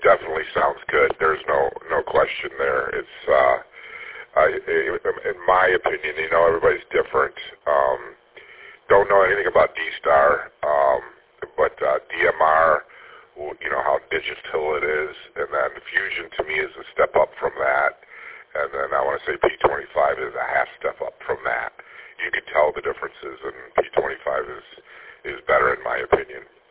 definitely sounds good. There's no question there. It's in my opinion, everybody's different. Don't know anything about D-Star, but DMR, how digital it is, and then Fusion to me is a step up from that, and then I want to say P25 is a half step up from that. You can tell the differences, and P25 is better in my opinion.